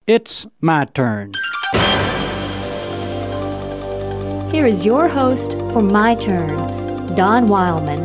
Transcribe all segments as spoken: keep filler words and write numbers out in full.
It's my turn. Here is your host for My Turn, Don Wildman.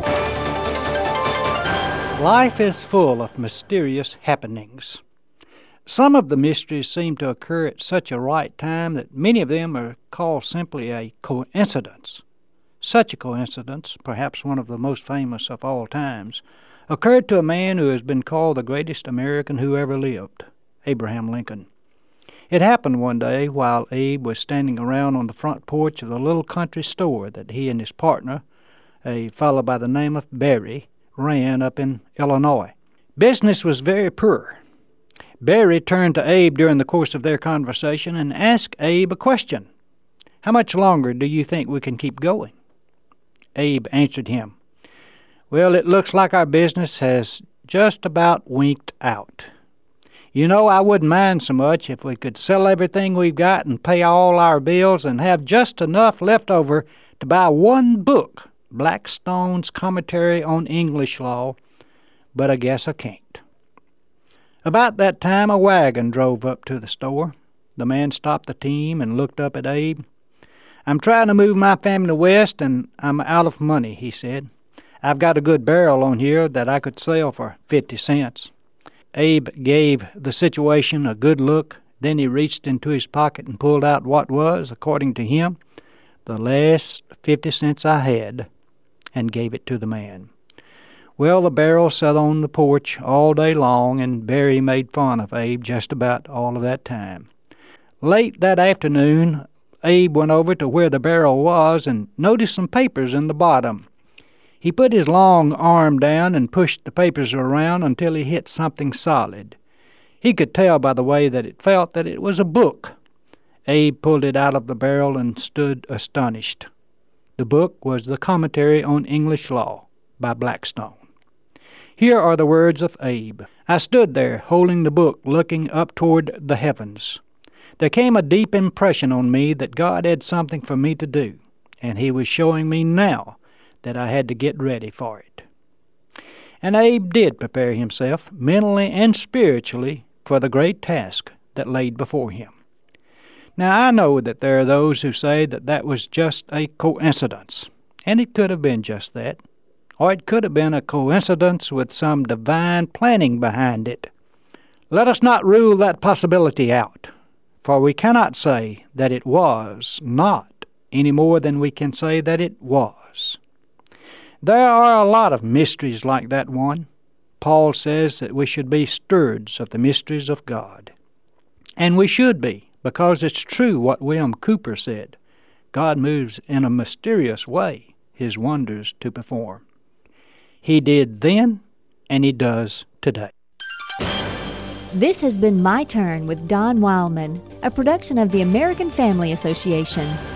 Life is full of mysterious happenings. Some of the mysteries seem to occur at such a right time that many of them are called simply a coincidence. Such a coincidence, perhaps one of the most famous of all times, occurred to a man who has been called the greatest American who ever lived, Abraham Lincoln. It happened one day while Abe was standing around on the front porch of the little country store that he and his partner, a fellow by the name of Barry, ran up in Illinois. Business was very poor. Barry turned to Abe during the course of their conversation and asked Abe a question. "How much longer do you think we can keep going?" Abe answered him, "Well, it looks like our business has just about winked out. You know, I wouldn't mind so much if we could sell everything we've got and pay all our bills and have just enough left over to buy one book, Blackstone's Commentary on English Law, but I guess I can't." About that time, a wagon drove up to the store. The man stopped the team and looked up at Abe. "I'm trying to move my family west, and I'm out of money," he said. "I've got a good barrel on here that I could sell for fifty cents. Abe gave the situation a good look. Then he reached into his pocket and pulled out what was, according to him, the last fifty cents I had, and gave it to the man. Well, the barrel sat on the porch all day long, and Barry made fun of Abe just about all of that time. Late that afternoon, Abe went over to where the barrel was and noticed some papers in the bottom. He put his long arm down and pushed the papers around until he hit something solid. He could tell by the way that it felt that it was a book. Abe pulled it out of the barrel and stood astonished. The book was the Commentary on English Law by Blackstone. Here are the words of Abe. "I stood there, holding the book, looking up toward the heavens. There came a deep impression on me that God had something for me to do, and He was showing me now that I had to get ready for it." And Abe did prepare himself, mentally and spiritually, for the great task that laid before him. Now, I know that there are those who say that that was just a coincidence, and it could have been just that, or it could have been a coincidence with some divine planning behind it. Let us not rule that possibility out, for we cannot say that it was not any more than we can say that it was. There are a lot of mysteries like that one. Paul says that we should be stewards of the mysteries of God. And we should be, because it's true what William Cooper said. God moves in a mysterious way His wonders to perform. He did then, and He does today. This has been My Turn with Don Wildman, a production of the American Family Association.